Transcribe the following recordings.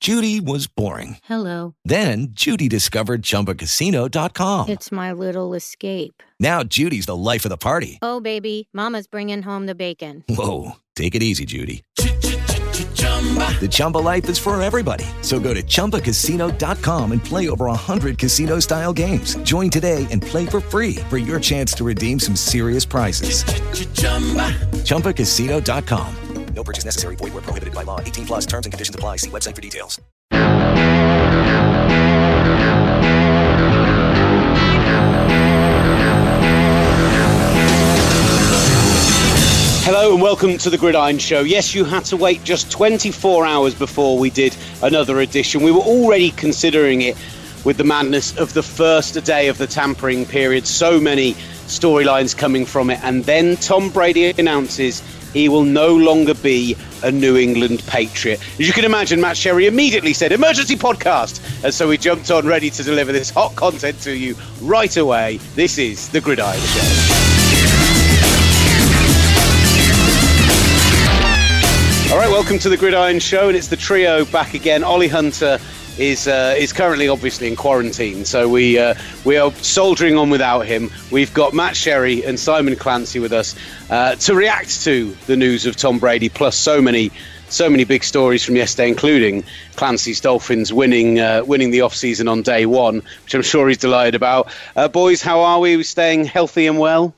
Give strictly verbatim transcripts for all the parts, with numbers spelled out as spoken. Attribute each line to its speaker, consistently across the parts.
Speaker 1: Judy was boring.
Speaker 2: Hello.
Speaker 1: Then Judy discovered Chumba Casino dot com.
Speaker 2: It's my little escape.
Speaker 1: Now Judy's the life of the party.
Speaker 2: Oh, baby, mama's bringing home the bacon.
Speaker 1: Whoa, take it easy, Judy. The Chumba life is for everybody. So go to Chumba Casino dot com and play over one hundred casino-style games. Join today and play for free for your chance to redeem some serious prizes. Chumba Casino dot com. No purchase necessary. Void where prohibited by law. eighteen plus terms and conditions apply. See website for details.
Speaker 3: Hello and welcome to the Gridiron Show. Yes, you had to wait just twenty-four hours before we did another edition. We were already considering it with the madness of the first day of the tampering period. So many storylines coming from it. And then Tom Brady announces he will no longer be a New England Patriot. As you can imagine, Matt Sherry immediately said, emergency podcast. And so we jumped on ready to deliver this hot content to you right away. This is the Gridiron Show. All right, welcome to the Gridiron Show, and it's the trio back again. Ollie Hunter is uh, is currently obviously in quarantine, so we uh, we are soldiering on without him. We've got Matt Sherry and Simon Clancy with us uh, to react to the news of Tom Brady, plus so many so many big stories from yesterday, including Clancy's Dolphins winning uh, winning the off-season on day one, which I'm sure he's delighted about. Uh, boys, how are we? Are we staying healthy and well?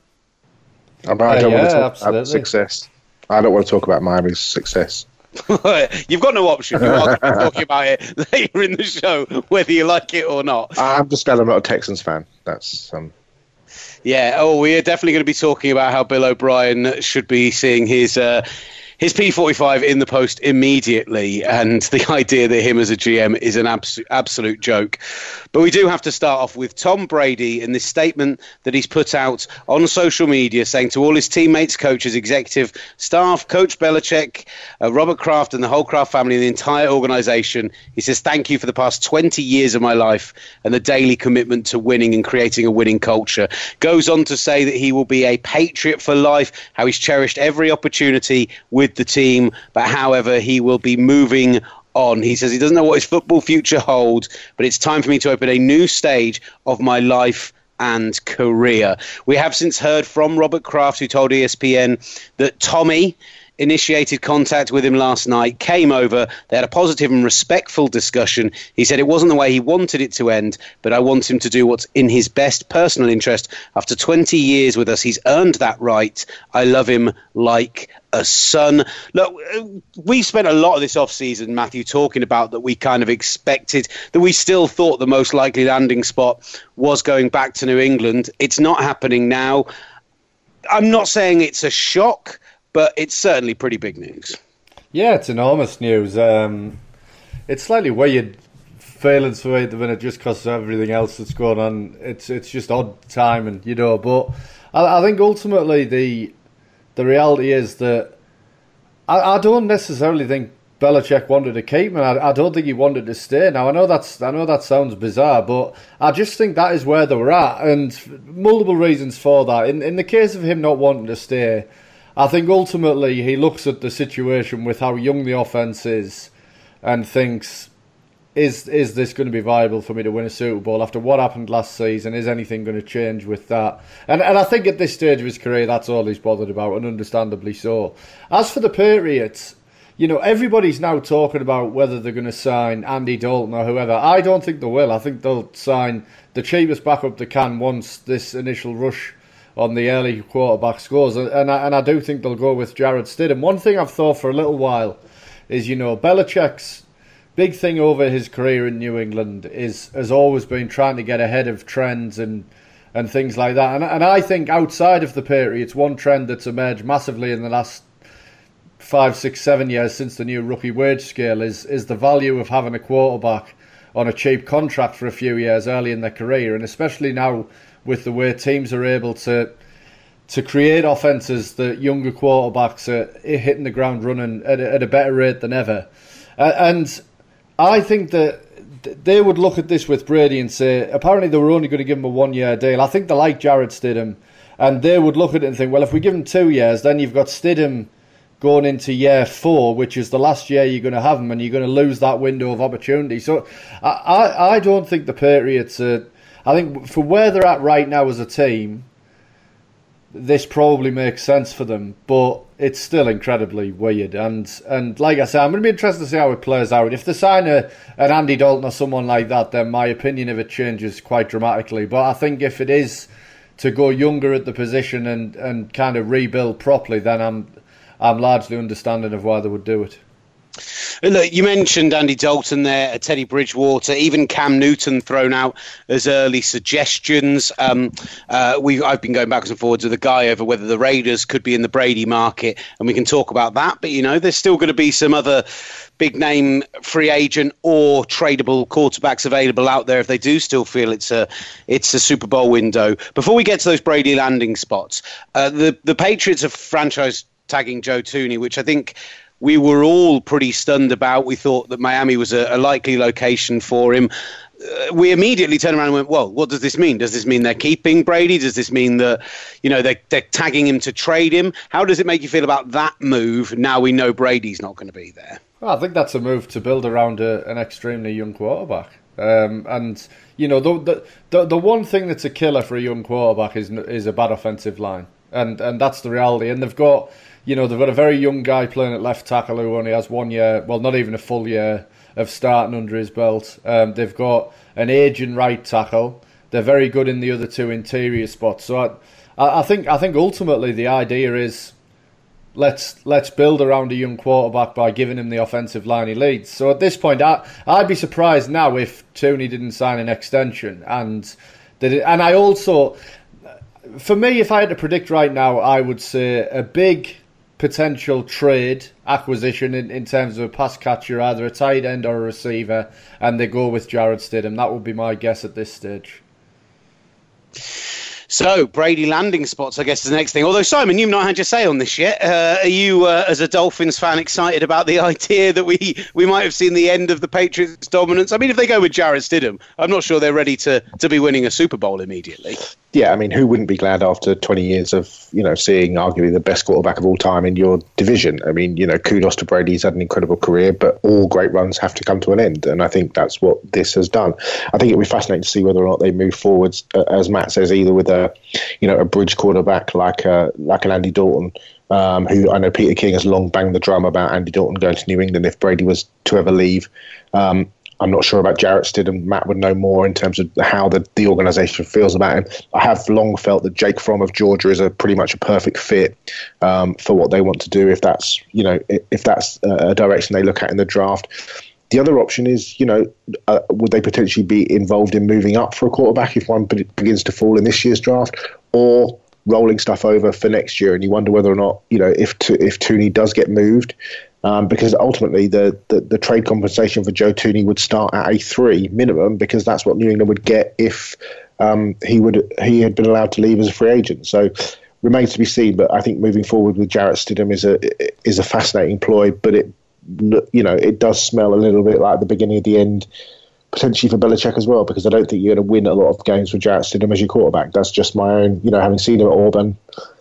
Speaker 4: I don't uh, yeah, want to talk
Speaker 5: absolutely.
Speaker 4: about success. I don't want to talk about Miami's success.
Speaker 3: You've got no option. You are talking about it later in the show, whether you like it or not.
Speaker 4: I'm just glad I'm not a Texans fan. That's um.
Speaker 3: Yeah. Oh, we are definitely going to be talking about how Bill O'Brien should be seeing his uh, his P forty-five in the post immediately, and the idea that him as a G M is an abs- absolute joke. But we do have to start off with Tom Brady and this statement that he's put out on social media saying to all his teammates, coaches, executive staff, Coach Belichick, uh, Robert Kraft and the whole Kraft family and the entire organization, he says, thank you for the past twenty years of my life and the daily commitment to winning and creating a winning culture. Goes on to say that he will be a Patriot for life, how he's cherished every opportunity with the team, but however, he will be moving on. He says he doesn't know what his football future holds, but it's time for me to open a new stage of my life and career. We have since heard from Robert Kraft, who told E S P N that Tommy initiated contact with him last night, came over, they had a positive and respectful discussion. He said it wasn't the way he wanted it to end, but I want him to do what's in his best personal interest. After twenty years with us, he's earned that right. I love him like a son. Look, we've spent a lot of this off-season, Matthew, talking about that we kind of expected, that we still thought the most likely landing spot was going back to New England. It's not happening now. I'm not saying it's a shock, but it's certainly pretty big news.
Speaker 5: Yeah, it's enormous news. Um, it's slightly weird feelings for me at the minute just because of everything else that's going on. It's it's just odd timing, you know. But I, I think ultimately the the reality is that I, I don't necessarily think Belichick wanted to keep him. I, I don't think he wanted to stay. Now I know that's I know that sounds bizarre, but I just think that is where they were at, and multiple reasons for that. In in the case of him not wanting to stay, I think ultimately he looks at the situation with how young the offense is and thinks, is is this going to be viable for me to win a Super Bowl after what happened last season? Is anything going to change with that? And and I think at this stage of his career, that's all he's bothered about, and understandably so. As for the Patriots, you know, everybody's now talking about whether they're going to sign Andy Dalton or whoever. I don't think they will. I think they'll sign the cheapest backup they can once this initial rush on the early quarterback scores, and I, and I do think they'll go with Jarrett Stidham. One thing I've thought for a little while is, you know, Belichick's big thing over his career in New England is has always been trying to get ahead of trends and and things like that. And and I think outside of the Patriots, one trend that's emerged massively in the last five, six, seven years since the new rookie wage scale is is the value of having a quarterback on a cheap contract for a few years early in their career, and especially now with the way teams are able to to create offences that younger quarterbacks are hitting the ground running at a, at a better rate than ever. Uh, and I think that they would look at this with Brady and say, apparently they were only going to give him a one-year deal. I think they like Jarrett Stidham, and they would look at it and think, well, if we give him two years, then you've got Stidham going into year four, which is the last year you're going to have him, and you're going to lose that window of opportunity. So I, I, I don't think the Patriots are... I think for where they're at right now as a team, this probably makes sense for them, but it's still incredibly weird. And and like I said, I'm going to be interested to see how it plays out. If they sign a, an Andy Dalton or someone like that, then my opinion of it changes quite dramatically. But I think if it is to go younger at the position and, and kind of rebuild properly, then I'm I'm largely understanding of why they would do it.
Speaker 3: Look, you mentioned Andy Dalton there, Teddy Bridgewater, even Cam Newton thrown out as early suggestions. Um, uh, we I've been going backwards and forwards with a guy over whether the Raiders could be in the Brady market, and we can talk about that. But, you know, there's still going to be some other big name free agent or tradable quarterbacks available out there if they do still feel it's a it's a Super Bowl window. Before we get to those Brady landing spots, uh, the, the Patriots have franchise tagging Joe Thuney, which I think we were all pretty stunned about. We thought that Miami was a, a likely location for him. Uh, we immediately turned around and went, well, what does this mean? Does this mean they're keeping Brady? Does this mean that, you know, they're, they're tagging him to trade him? How does it make you feel about that move now we know Brady's not going to be there?
Speaker 5: Well, I think that's a move to build around a, an extremely young quarterback. Um, and, you know, the, the the the one thing that's a killer for a young quarterback is is a bad offensive line. And, and that's the reality. And they've got... You know, they've got a very young guy playing at left tackle who only has one year, well, not even a full year of starting under his belt. Um, they've got an aging right tackle. They're very good in the other two interior spots. So I, I think I think ultimately the idea is let's let's build around a young quarterback by giving him the offensive line he leads. So at this point, I, I'd be surprised now if Thuney didn't sign an extension. And that it, and I also, for me, if I had to predict right now, I would say a big potential trade acquisition in, in terms of a pass catcher, either a tight end or a receiver, and they go with Jarrett Stidham. That would be my guess at this stage.
Speaker 3: So, Brady landing spots, I guess, is the next thing. Although, Simon, you've not had your say on this yet. Uh, are you, uh, as a Dolphins fan, excited about the idea that we, we might have seen the end of the Patriots' dominance? I mean, if they go with Jarrett Stidham, I'm not sure they're ready to, to be winning a Super Bowl immediately.
Speaker 4: Yeah, I mean, who wouldn't be glad after twenty years of, you know, seeing arguably the best quarterback of all time in your division? I mean, you know, kudos to Brady. He's had an incredible career, but all great runs have to come to an end. And I think that's what this has done. I think it'll be fascinating to see whether or not they move forwards, uh, as Matt says, either with a, you know, a bridge quarterback like a, like an Andy Dalton, um, who I know Peter King has long banged the drum about Andy Dalton going to New England if Brady was to ever leave. Um, I'm not sure about Jarrett Stidham. Matt would know more in terms of how the, the organisation feels about him. I have long felt that Jake Fromm of Georgia is a pretty much a perfect fit um, for what they want to do. If that's, you know, if that's a direction they look at in the draft. The other option is, you know, uh, would they potentially be involved in moving up for a quarterback if one be- begins to fall in this year's draft, or rolling stuff over for next year? And you wonder whether or not, you know, if t- if Thuney does get moved. Um, because ultimately the, the, the trade compensation for Joe Thuney would start at a three minimum, because that's what New England would get if um, he would he had been allowed to leave as a free agent. So remains to be seen. But I think moving forward with Jarrett Stidham is a is a fascinating ploy. But it you know it does smell a little bit like the beginning of the end, potentially for Belichick as well, because I don't think you're going to win a lot of games with Jarrett Stidham as your quarterback. That's just my own, you know, having seen him at Auburn.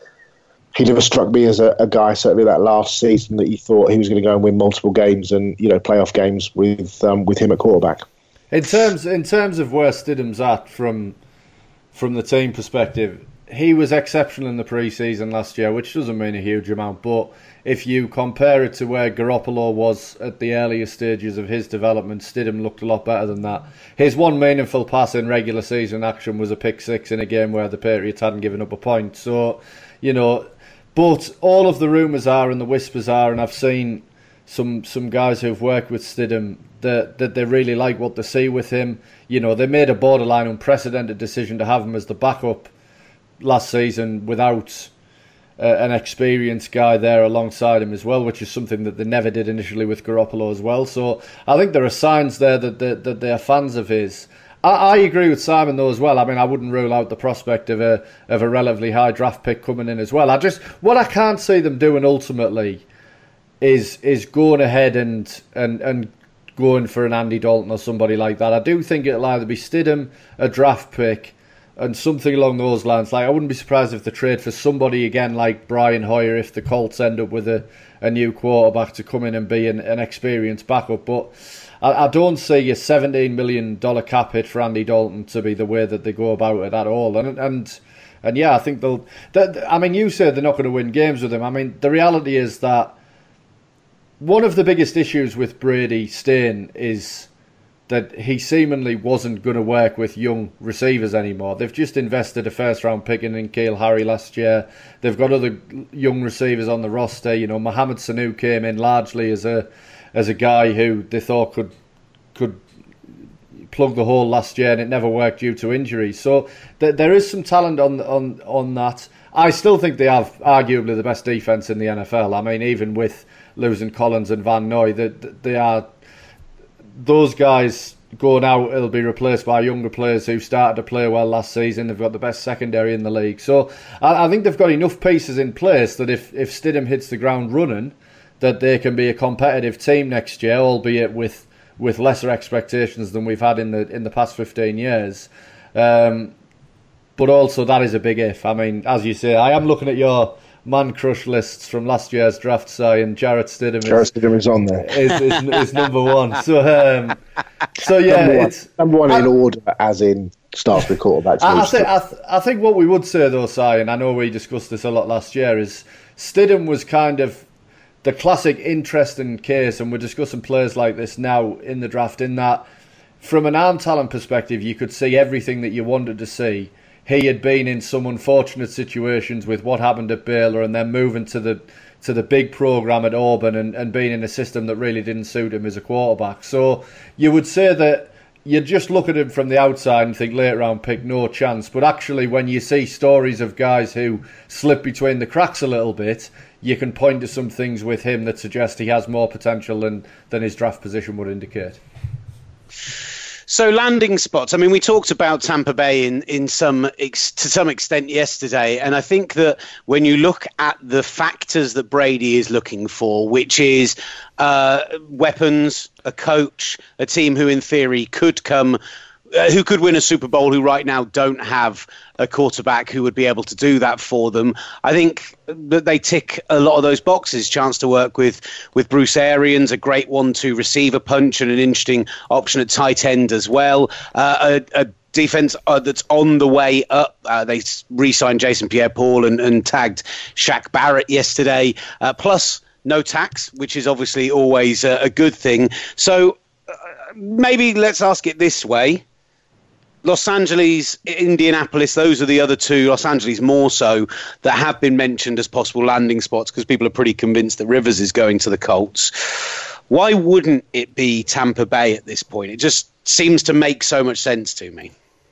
Speaker 4: He never struck me as a, a guy, certainly that last season, that you thought he was going to go and win multiple games and, you know, playoff games with um, with him at quarterback.
Speaker 5: In terms in terms of where Stidham's at from from the team perspective, he was exceptional in the preseason last year, which doesn't mean a huge amount. But if you compare it to where Garoppolo was at the earlier stages of his development, Stidham looked a lot better than that. His one meaningful pass in regular season action was a pick six in a game where the Patriots hadn't given up a point. So, you know. But all of the rumours are and the whispers are, and I've seen some some guys who've worked with Stidham that that they really like what they see with him. You know, they made a borderline unprecedented decision to have him as the backup last season without uh, an experienced guy there alongside him as well, which is something that they never did initially with Garoppolo as well. So I think there are signs there that they, that they are fans of his. I agree with Simon though as well. I mean, I wouldn't rule out the prospect of a of a relatively high draft pick coming in as well. I just what I can't see them doing ultimately is is going ahead and and and going for an Andy Dalton or somebody like that. I do think it'll either be Stidham, a draft pick, and something along those lines. Like, I wouldn't be surprised if they trade for somebody again like Brian Hoyer if the Colts end up with a, a new quarterback to come in and be an, an experienced backup. But I, I don't see a seventeen million dollars cap hit for Andy Dalton to be the way that they go about it at all. And and and yeah, I think they'll. They, I mean, you said they're not going to win games with him. I mean, the reality is that one of the biggest issues with Brady staying is that he seemingly wasn't going to work with young receivers anymore. They've just invested a first-round pick in N'Keal Harry last year. They've got other young receivers on the roster. You know, Mohamed Sanu came in largely as a as a guy who they thought could could plug the hole last year, and it never worked due to injury. So th- there is some talent on on on that. I still think they have arguably the best defense in the N F L. I mean, even with losing Collins and Van Noy, they, they are. Those guys going out, it'll be replaced by younger players who started to play well last season. They've got the best secondary in the league. So I, I think they've got enough pieces in place that if, if Stidham hits the ground running, that they can be a competitive team next year, albeit with with lesser expectations than we've had in the in the past fifteen years. Um, but also that is a big if. I mean, as you say, I am looking at your man crush lists from last year's draft, Si, and Jarrett Stidham.
Speaker 4: Jarrett Stidham is on there.
Speaker 5: Is, is, is number one. So, um, so yeah,
Speaker 4: number one,
Speaker 5: it's
Speaker 4: number one
Speaker 5: I,
Speaker 4: in order, as in starts with quarterbacks.
Speaker 5: I, I think I, th- I think what we would say though, Si, and I know we discussed this a lot last year, is Stidham was kind of the classic interesting case, and we're discussing players like this now in the draft. In that, from an arm talent perspective, you could see everything that you wanted to see. He had been in some unfortunate situations with what happened at Baylor, and then moving to the to the big program at Auburn, and, and being in a system that really didn't suit him as a quarterback. So you would say that you just look at him from the outside and think late round pick, no chance. But actually, when you see stories of guys who slip between the cracks a little bit, you can point to some things with him that suggest he has more potential than, than his draft position would indicate.
Speaker 3: So landing spots. I mean, we talked about Tampa Bay in in some ex, to some extent yesterday, and I think that when you look at the factors that Brady is looking for, which is uh, weapons, a coach, a team who in theory could come, uh, who could win a Super Bowl, who right now don't have a quarterback who would be able to do that for them. I think that they tick a lot of those boxes. Chance to work with with Bruce Arians, a great one to receive a punch, and an interesting option at tight end as well. Uh, a, a defense uh, that's on the way up. Uh, they re-signed Jason Pierre-Paul and, and tagged Shaq Barrett yesterday. Uh, plus no tax, which is obviously always a, a good thing. So uh, maybe let's ask it this way. Los Angeles, Indianapolis, those are the other two, Los Angeles more so, that have been mentioned as possible landing spots because people are pretty convinced that Rivers is going to the Colts. Why wouldn't it be Tampa Bay at this point? It just seems to make so much sense to me.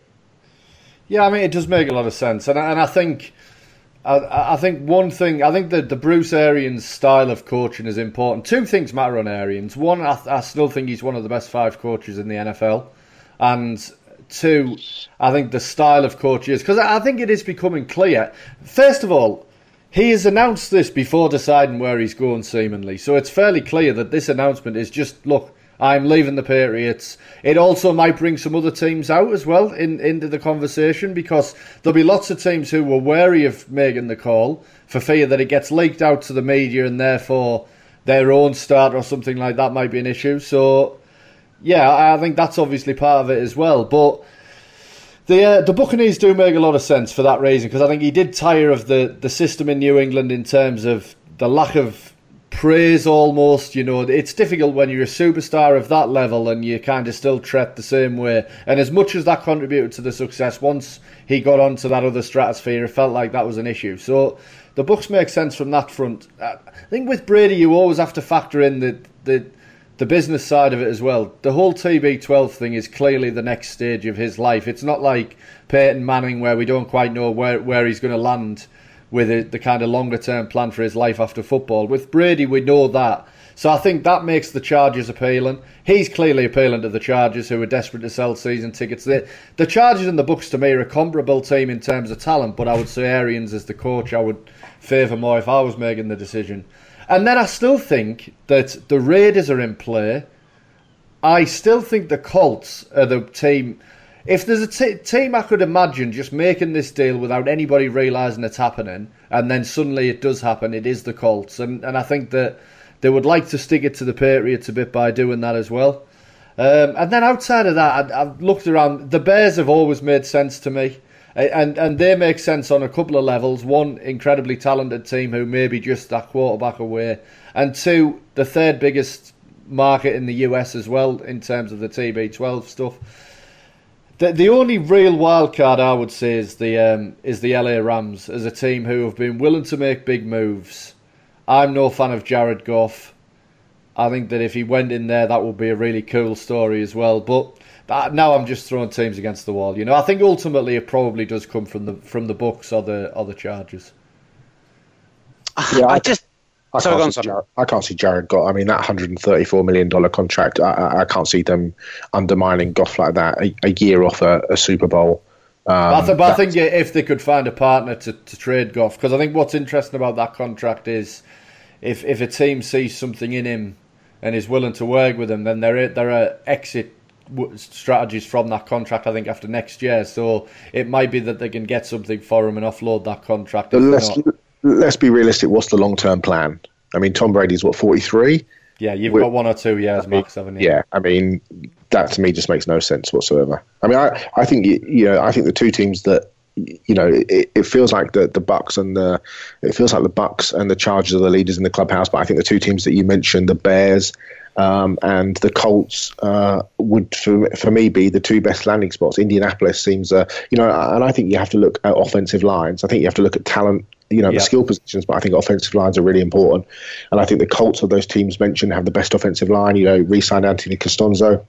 Speaker 5: Yeah, I mean, it does make a lot of sense. And, and I think I, I think one thing, I think that the Bruce Arians style of coaching is important. Two things matter on Arians. One, I, I still think he's one of the best five coaches in the N F L. And two, I think the style of coach is, because I think it is becoming clear. First of all, he has announced this before deciding where he's going, seemingly. So it's fairly clear that this announcement is just, look, I'm leaving the Patriots. It also might bring some other teams out as well in, into the conversation, because there'll be lots of teams who were wary of making the call for fear that it gets leaked out to the media and therefore their own start or something like that might be an issue. So yeah, I think that's obviously part of it as well. But the uh, the Buccaneers do make a lot of sense for that reason, because I think he did tire of the, the system in New England in terms of the lack of praise almost. You know, it's difficult when you're a superstar of that level and you kind of still tread the same way. And as much as that contributed to the success, once he got onto that other stratosphere, it felt like that was an issue. So the Bucs make sense from that front. I think with Brady, you always have to factor in the the the business side of it as well. The whole T B twelve thing is clearly the next stage of his life. It's not like Peyton Manning, where we don't quite know where, where he's going to land with it, the kind of longer term plan for his life after football. With Brady, we know that. So I think that makes the Chargers appealing. He's clearly appealing to the Chargers, who are desperate to sell season tickets. The, the Chargers and the Bucs, to me, are a comparable team in terms of talent, but I would say Arians as the coach I would favour more if I was making the decision. And then I still think that the Raiders are in play. I still think the Colts are the team. if there's a t- team I could imagine just making this deal without anybody realising it's happening, and then suddenly it does happen, it is the Colts. And, and I think that they would like to stick it to the Patriots a bit by doing that as well. Um, and then outside of that, I, I've looked around. The Bears have always made sense to me. And and they make sense on a couple of levels. One, incredibly talented team who may be just that quarterback away. And two, the third biggest market in the U S as well in terms of the T B twelve stuff. The the only real wild card I would say is the um, is the L A Rams as a team who have been willing to make big moves. I'm no fan of Jared Goff. I think that if he went in there, that would be a really cool story as well. But now I'm just throwing teams against the wall. You know, I think ultimately it probably does come from the from the Bucs or the or the Chargers.
Speaker 4: Yeah, I,
Speaker 3: I just.
Speaker 4: I
Speaker 3: so
Speaker 4: can't, see Jared, I can't see Jared Goff. I mean, that one hundred thirty-four million dollars contract, I, I can't see them undermining Goff like that a, a year off a, a Super Bowl. Um,
Speaker 5: I th- but I think if they could find a partner to, to trade Goff, because I think what's interesting about that contract is if if a team sees something in him and is willing to work with him, then there are, there are exit strategies from that contract, I think, after next year. So it might be that they can get something for him and offload that contract.
Speaker 4: But let's, let's be realistic. What's the long-term plan? I mean, Tom Brady's, what, forty-three?
Speaker 5: Yeah, you've We're, got one or two years, Max, haven't you?
Speaker 4: Yeah, I mean, that to me just makes no sense whatsoever. I mean, I, I think, you know, I think the two teams that, you know, it, it feels like the, the Bucs and the, it feels like the Bucs and the Chargers are the leaders in the clubhouse, but I think the two teams that you mentioned, the Bears Um, and the Colts uh, would, for, for me, be the two best landing spots. Indianapolis seems, uh, you know, and I think you have to look at offensive lines. I think you have to look at talent, you know, yeah. the skill positions, but I think offensive lines are really important. And I think the Colts of those teams mentioned have the best offensive line. You know, re-signed Anthony Costanzo,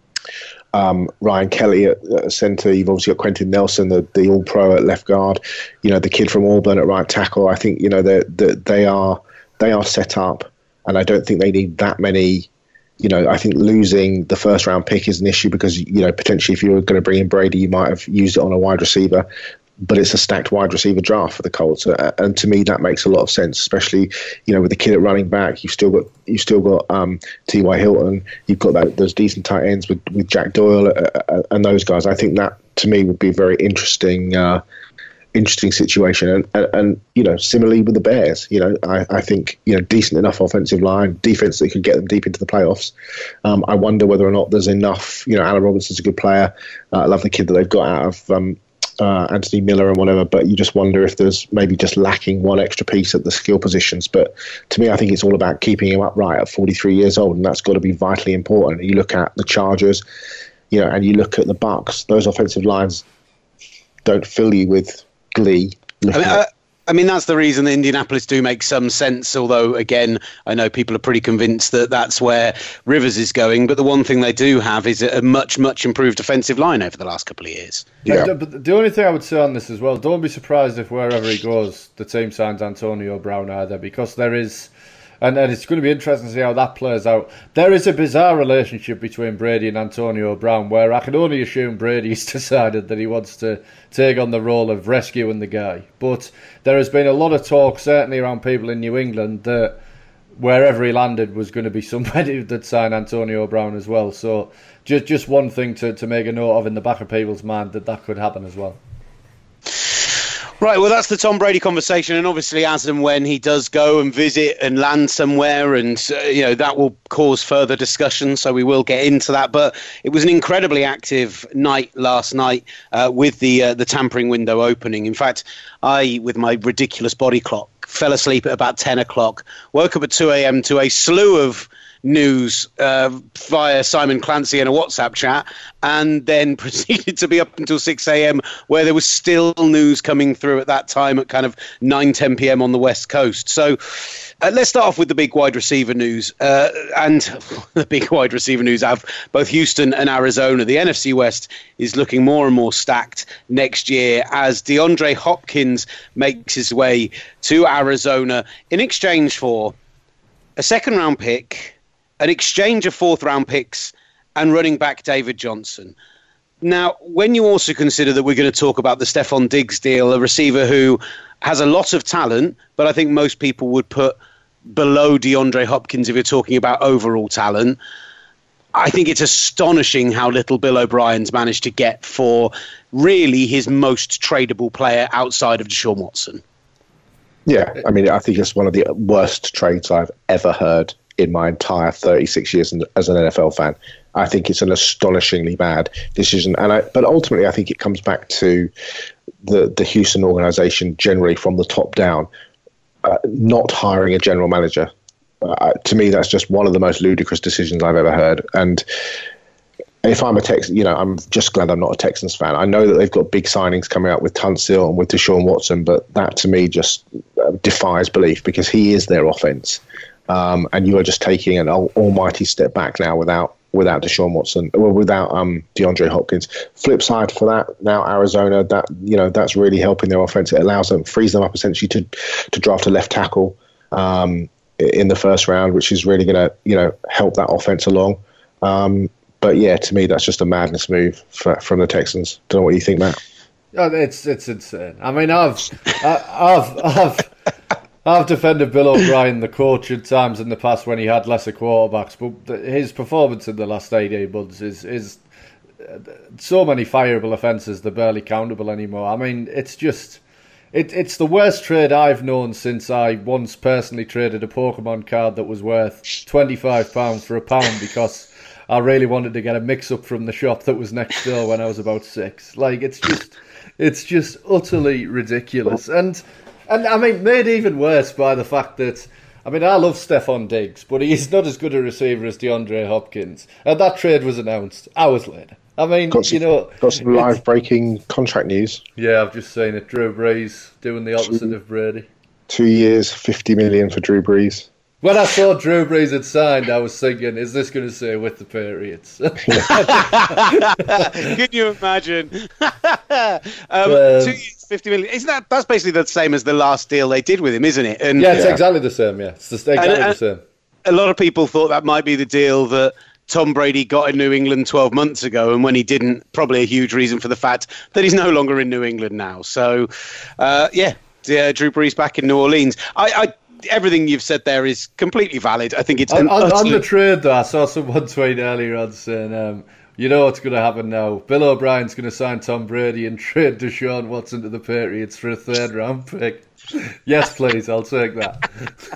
Speaker 4: um, Ryan Kelly at, at centre. You've obviously got Quentin Nelson, the, the All-Pro at left guard. You know, the kid from Auburn at right tackle. I think, you know, they they are they are set up. And I don't think they need that many, you know, I think losing the first round pick is an issue because, you know, potentially if you were going to bring in Brady, you might have used it on a wide receiver. But it's a stacked wide receiver draft for the Colts. Uh, and to me, that makes a lot of sense, especially, you know, with the kid at running back. You've still got you've still got um, T Y Hilton. You've got that, those decent tight ends with, with Jack Doyle uh, uh, and those guys. I think that, to me, would be a very interesting uh interesting situation. And, and, and, you know, similarly with the Bears, you know, I, I think, you know, decent enough offensive line, defense that could get them deep into the playoffs. Um, I wonder whether or not there's enough, you know, Allen Robinson's a good player. Uh, I love the kid that they've got out of um, uh, Anthony Miller and whatever, but you just wonder if there's maybe just lacking one extra piece at the skill positions. But to me, I think it's all about keeping him upright at forty-three years old, and that's got to be vitally important. You look at the Chargers, you know, and you look at the Bucs, those offensive lines don't fill you with glee.
Speaker 3: I mean, I, I mean, that's the reason that Indianapolis do make some sense, although, again, I know people are pretty convinced that that's where Rivers is going. But the one thing they do have is a much, much improved offensive line over the last couple of years.
Speaker 5: Yeah. But the only thing I would say on this as well, don't be surprised if wherever he goes, the team signs Antonio Brown either, because there is... And, and it's going to be interesting to see how that plays out. There is a bizarre relationship between Brady and Antonio Brown, where I can only assume Brady's decided that he wants to take on the role of rescuing the guy. But there has been a lot of talk, certainly around people in New England, that wherever he landed was going to be somebody that signed Antonio Brown as well. So just just one thing to, to make a note of in the back of people's mind, that that could happen as well.
Speaker 3: Right, well, that's the Tom Brady conversation, and obviously as and when he does go and visit and land somewhere, and, uh, you know, that will cause further discussion, so we will get into that. But it was an incredibly active night last night uh, with the uh, the tampering window opening. In fact, I, with my ridiculous body clock, fell asleep at about ten o'clock, woke up at two a.m. to a slew of news uh, via Simon Clancy in a WhatsApp chat, and then proceeded to be up until six a.m. where there was still news coming through at that time at kind of nine, ten p.m. on the West Coast. So uh, let's start off with the big wide receiver news. Uh, and the big wide receiver news out of both Houston and Arizona. The N F C West is looking more and more stacked next year as DeAndre Hopkins makes his way to Arizona in exchange for a second round pick, an exchange of fourth round picks, and running back David Johnson. Now, when you also consider that we're going to talk about the Stephon Diggs deal, a receiver who has a lot of talent, but I think most people would put below DeAndre Hopkins if you're talking about overall talent, I think it's astonishing how little Bill O'Brien's managed to get for really his most tradable player outside of Deshaun Watson.
Speaker 4: Yeah, I mean, I think it's one of the worst trades I've ever heard in my entire thirty-six years as an N F L fan. I think it's an astonishingly bad decision. And I, but ultimately, I think it comes back to the, the Houston organization generally from the top down, uh, not hiring a general manager. Uh, to me, that's just one of the most ludicrous decisions I've ever heard. And if I'm a Texan, you know, I'm just glad I'm not a Texans fan. I know that they've got big signings coming out with Tunsil and with Deshaun Watson, but that to me just uh, defies belief because he is their offense. Um, and you are just taking an al- almighty step back now without without Deshaun Watson, well, without um, DeAndre Hopkins. Flip side for that, now Arizona, that you know that's really helping their offense. It allows them, frees them up essentially to to draft a left tackle um, in the first round, which is really going to you know help that offense along. Um, but yeah, to me, that's just a madness move for, from the Texans. Don't know what you think, Matt.
Speaker 5: Oh, it's it's insane. I mean, I've I, I've I've. I've defended Bill O'Brien, the coach, at times in the past when he had lesser quarterbacks, but his performance in the last eighteen months is is so many fireable offences they're barely countable anymore. I mean, it's just it it's the worst trade I've known since I once personally traded a Pokemon card that was worth twenty-five pounds for a pound because I really wanted to get a mix-up from the shop that was next door when I was about six. Like, it's just it's just utterly ridiculous. And And, I mean, made even worse by the fact that, I mean, I love Stephon Diggs, but he's not as good a receiver as DeAndre Hopkins. And that trade was announced hours later. I mean,
Speaker 4: got some,
Speaker 5: you know...
Speaker 4: Got some live-breaking contract news.
Speaker 5: Yeah, I've just seen it. Drew Brees doing the opposite two, of Brady.
Speaker 4: Two years, fifty million dollars for Drew Brees.
Speaker 5: When I saw Drew Brees had signed, I was thinking, is this going to say with the Patriots?
Speaker 3: Can you imagine? um, um, two years, fifty million. Isn't that that's basically the same as the last deal they did with him, isn't it? And
Speaker 5: yeah, it's yeah. exactly the same. Yeah, it's the, exactly and, and the same.
Speaker 3: A lot of people thought that might be the deal that Tom Brady got in New England twelve months ago, and when he didn't, probably a huge reason for the fact that he's no longer in New England now. So, uh, yeah, yeah, Drew Brees back in New Orleans. I. I Everything you've said there is completely valid. I think it's
Speaker 5: on, on,
Speaker 3: utterly...
Speaker 5: on the trade, though. I saw someone tweet earlier on saying, um, "You know what's going to happen now? Bill O'Brien's going to sign Tom Brady and trade Deshaun Watson to the Patriots for a third round pick." Yes, please, I'll take that.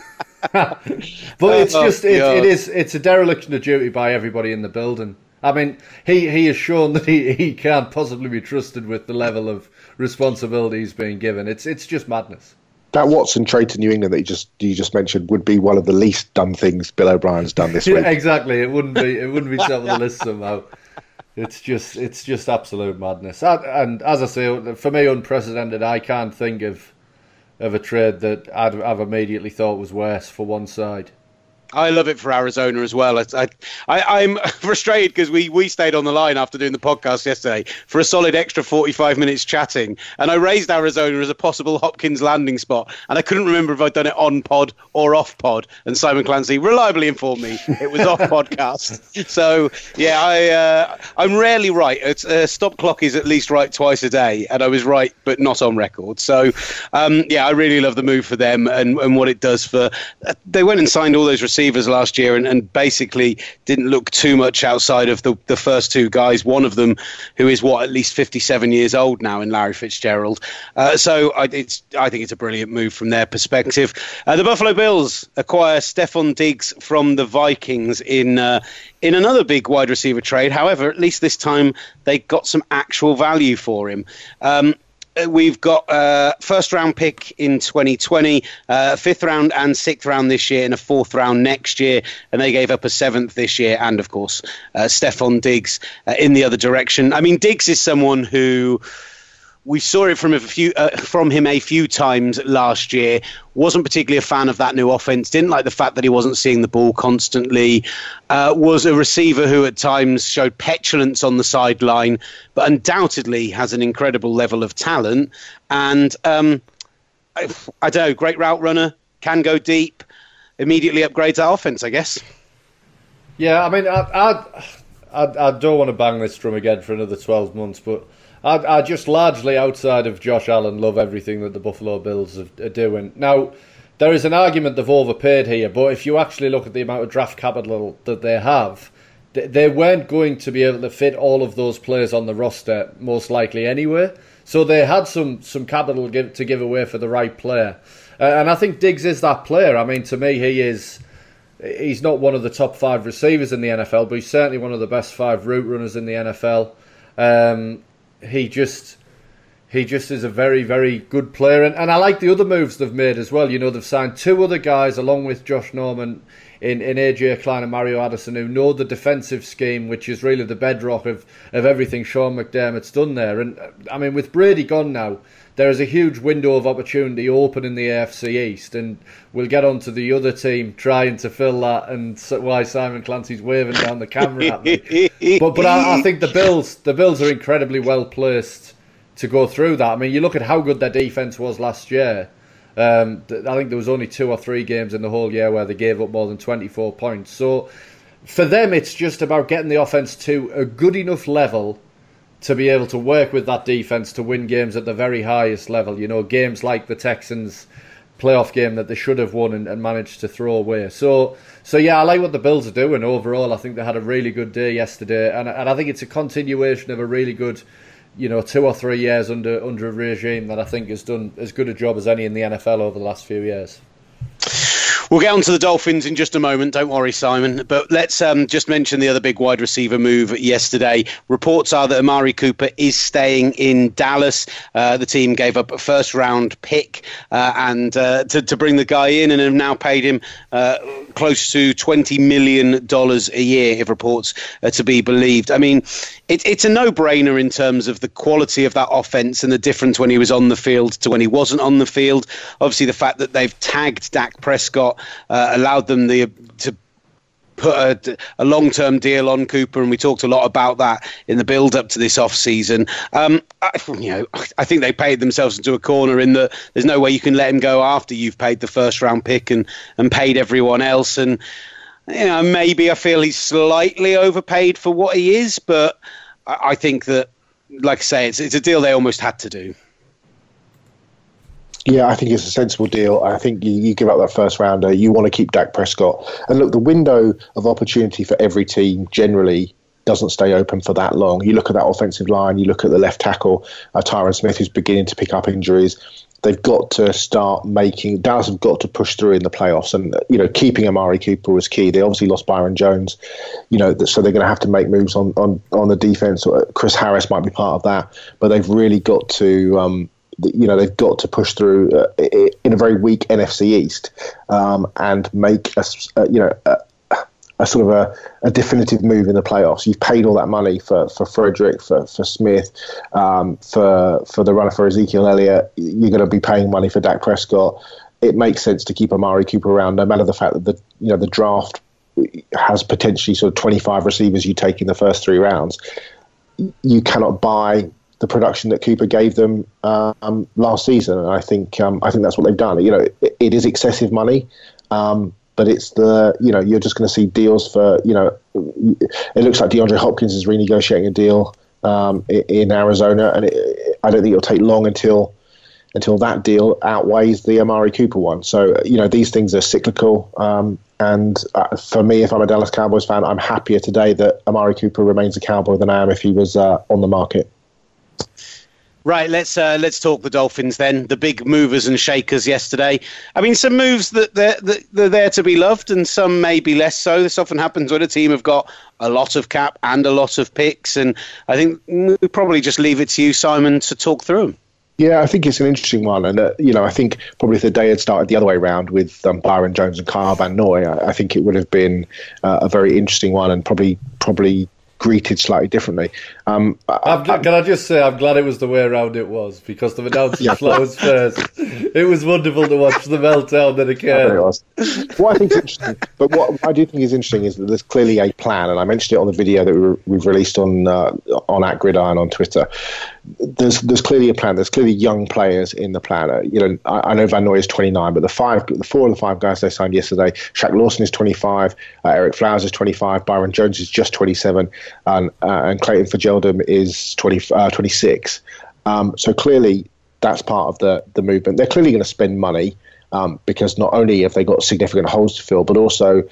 Speaker 5: But it's just it, it is it's a dereliction of duty by everybody in the building. I mean, he, he has shown that he, he can't possibly be trusted with the level of responsibility he's being given. It's it's just madness.
Speaker 4: That Watson trade to New England that you just you just mentioned would be one of the least dumb things Bill O'Brien's done this week.
Speaker 5: Yeah, exactly. It wouldn't be it wouldn't be top of the list somehow. It's just it's just absolute madness. And, and as I say, for me, unprecedented. I can't think of of a trade that I'd, I've immediately thought was worse for one side.
Speaker 3: I love it for Arizona as well. I, I, I'm frustrated because we, we stayed on the line after doing the podcast yesterday for a solid extra forty-five minutes chatting. And I raised Arizona as a possible Hopkins landing spot. And I couldn't remember if I'd done it on pod or off pod. And Simon Clancy reliably informed me it was off podcast. So, yeah, I, uh, I'm rarely right. It's, uh, stop clock is at least right twice a day. And I was right, but not on record. So, um, yeah, I really love the move for them and, and what it does for... Uh, they went and signed all those receivers last year and, and basically didn't look too much outside of the, the first two guys, one of them who is what at least fifty-seven years old now in Larry Fitzgerald. Uh, so I, it's, I think it's a brilliant move from their perspective. Uh, the Buffalo Bills acquire Stephon Diggs from the Vikings in uh, in another big wide receiver trade. However, at least this time they got some actual value for him. Um, We've got a first round pick in twenty twenty, uh, fifth round and sixth round this year, and a fourth round next year. And they gave up a seventh this year, and of course, uh, Stephon Diggs uh, in the other direction. I mean, Diggs is someone who we saw it from a few uh, from him a few times last year. Wasn't particularly a fan of that new offense. Didn't like the fact that he wasn't seeing the ball constantly. Uh, was a receiver who at times showed petulance on the sideline, but undoubtedly has an incredible level of talent. And um, I, I don't know, great route runner, can go deep. Immediately upgrades our offense, I guess.
Speaker 5: Yeah, I mean, I I, I, I don't want to bang this drum again for another twelve months, but. I, I just largely, outside of Josh Allen, love everything that the Buffalo Bills are, are doing. Now, there is an argument they've overpaid here, but if you actually look at the amount of draft capital that they have, they weren't going to be able to fit all of those players on the roster, most likely anyway. So they had some some capital give, to give away for the right player. Uh, and I think Diggs is that player. I mean, to me, he is... He's not one of the top five receivers in the N F L, but he's certainly one of the best five route runners in the N F L. Um, he just... He just is a very, very good player. And, and I like the other moves they've made as well. You know, they've signed two other guys along with Josh Norman in, in A J Klein and Mario Addison who know the defensive scheme, which is really the bedrock of, of everything Sean McDermott's done there. And, I mean, with Brady gone now, there is a huge window of opportunity open in the A F C East. And we'll get on to the other team trying to fill that and why Simon Clancy's waving down the camera at me. But, but I, I think the Bills, the Bills are incredibly well placed to go through that. I mean, you look at how good their defence was last year. Um, I think there was only two or three games in the whole year where they gave up more than twenty-four points. So for them, it's just about getting the offence to a good enough level to be able to work with that defence to win games at the very highest level. You know, games like the Texans playoff game that they should have won and, and managed to throw away. So, so yeah, I like what the Bills are doing overall. I think they had a really good day yesterday, and, and I think it's a continuation of a really good, you know, two or three years under under a regime that I think has done as good a job as any in the N F L over the last few years.
Speaker 3: We'll get on to the Dolphins in just a moment. Don't worry, Simon. But let's um, just mention the other big wide receiver move yesterday. Reports are that Amari Cooper is staying in Dallas. Uh, the team gave up a first-round pick uh, and uh, to, to bring the guy in, and have now paid him uh, close to twenty million dollars a year, if reports are to be believed. I mean, it, it's a no-brainer in terms of the quality of that offense and the difference when he was on the field to when he wasn't on the field. Obviously, the fact that they've tagged Dak Prescott Uh, allowed them the to put a, a long-term deal on Cooper, and we talked a lot about that in the build-up to this off-season. Um, I, you know, I think they paid themselves into a corner in that there's no way you can let him go after you've paid the first-round pick and, and paid everyone else. And you know, maybe I feel he's slightly overpaid for what he is, but I, I think that, like I say, it's it's a deal they almost had to do.
Speaker 4: Yeah, I think it's a sensible deal. I think you, you give up that first rounder. You want to keep Dak Prescott. And look, the window of opportunity for every team generally doesn't stay open for that long. You look at that offensive line, you look at the left tackle, uh, Tyron Smith, who's beginning to pick up injuries. They've got to start making, Dallas have got to push through in the playoffs. And, you know, keeping Amari Cooper was key. They obviously lost Byron Jones, you know, so they're going to have to make moves on, on, on the defense. Chris Harris might be part of that, but they've really got to, um, you know, they've got to push through uh, in a very weak N F C East um, and make a, uh, you know, a, a sort of a, a definitive move in the playoffs. You've paid all that money for, for Frederick, for for Smith, um, for for the runner for Ezekiel Elliott. You're going to be paying money for Dak Prescott. It makes sense to keep Amari Cooper around, no matter the fact that the you know the draft has potentially sort of twenty-five receivers you take in the first three rounds. You cannot buy the production that Cooper gave them um, last season, and I think um, I think that's what they've done. You know, it, it is excessive money, um, but it's the you know you're just going to see deals for you know. It looks like DeAndre Hopkins is renegotiating a deal um, in, in Arizona, and it, I don't think it'll take long until until that deal outweighs the Amari Cooper one. So you know these things are cyclical, um, and uh, for me, if I'm a Dallas Cowboys fan, I'm happier today that Amari Cooper remains a Cowboy than I am if he was uh, on the market.
Speaker 3: Right, let's uh, let's talk the Dolphins then. The big movers and shakers yesterday. I mean, some moves that they're, that they're there to be loved, and some maybe less so. This often happens when a team have got a lot of cap and a lot of picks, and I think we'll probably just leave it to you, Simon, to talk through them.
Speaker 4: Yeah, I think it's an interesting one, and uh, you know, I think probably if the day had started the other way around with um, Byron Jones and Kyle Van Noy, I, I think it would have been uh, a very interesting one, and probably probably. greeted slightly differently. Um,
Speaker 5: I'm, I, can I just say I'm glad it was the way around it was, because they've announced the flowers first. It was wonderful to watch the meltdown that occurred.
Speaker 4: I it was. What I think is interesting, but what I do think is interesting is that there's clearly a plan, and I mentioned it on the video that we, we've released on uh, on at Gridiron on Twitter. There's there's clearly a plan. There's clearly young players in the plan. Uh, you know, I, I know Van Noy is twenty-nine, but the five, the four of the five guys they signed yesterday, Shaq Lawson is twenty-five, uh, Eric Flowers is twenty-five, Byron Jones is just twenty-seven, and uh, and Clayton Fitzgerald is twenty, uh, twenty-six. Um, so clearly that's part of the the movement. They're clearly going to spend money um, because not only have they got significant holes to fill, but also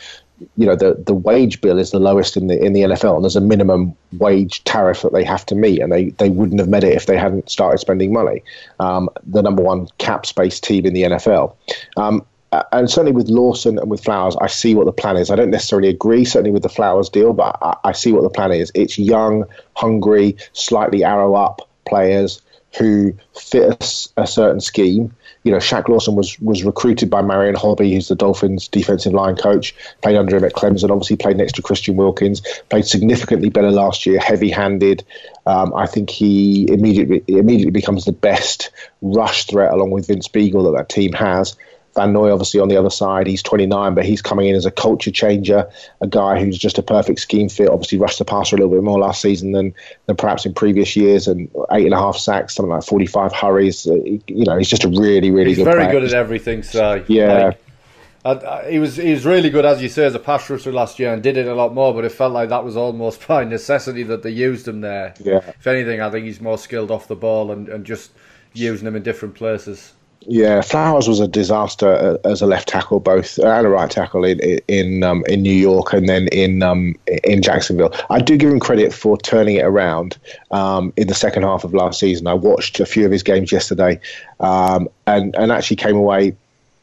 Speaker 4: you know, the, the wage bill is the lowest in the in the N F L, and there's a minimum wage tariff that they have to meet, and they, they wouldn't have met it if they hadn't started spending money. Um, the number one cap space team in the N F L. Um, and certainly with Lawson and with Flowers, I see what the plan is. I don't necessarily agree, certainly with the Flowers deal, but I, I see what the plan is. It's young, hungry, slightly arrow up players who fit a, a certain scheme. You know, Shaq Lawson was was recruited by Marion Hobby, who's the Dolphins' defensive line coach, played under him at Clemson, obviously played next to Christian Wilkins, played significantly better last year, heavy-handed. Um, I think he immediately immediately becomes the best rush threat along with Vince Beagle that that team has. Van Noy, obviously, on the other side, he's twenty-nine, but he's coming in as a culture changer, a guy who's just a perfect scheme fit, obviously rushed the passer a little bit more last season than than perhaps in previous years, and eight and a half sacks, something like forty-five hurries. Uh, you know, he's just a really, really
Speaker 5: he's
Speaker 4: good
Speaker 5: player. He's
Speaker 4: player.
Speaker 5: very good at everything, so
Speaker 4: yeah.
Speaker 5: Like, I, I, he was he was really good, as you say, as a pass rusher last year, and did it a lot more, but it felt like that was almost by necessity that they used him there.
Speaker 4: Yeah.
Speaker 5: If anything, I think he's more skilled off the ball and, and just using him in different places.
Speaker 4: Yeah, Flowers was a disaster as a left tackle, both and a right tackle in in um, in New York and then in um, in Jacksonville. I do give him credit for turning it around um, in the second half of last season. I watched a few of his games yesterday, um, and and actually came away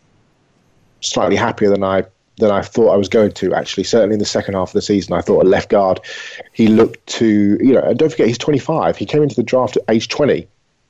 Speaker 4: slightly happier than I than I thought I was going to. Actually, certainly in the second half of the season, I thought at left guard he looked to you know. And don't forget, he's twenty-five. He came into the draft at age twenty.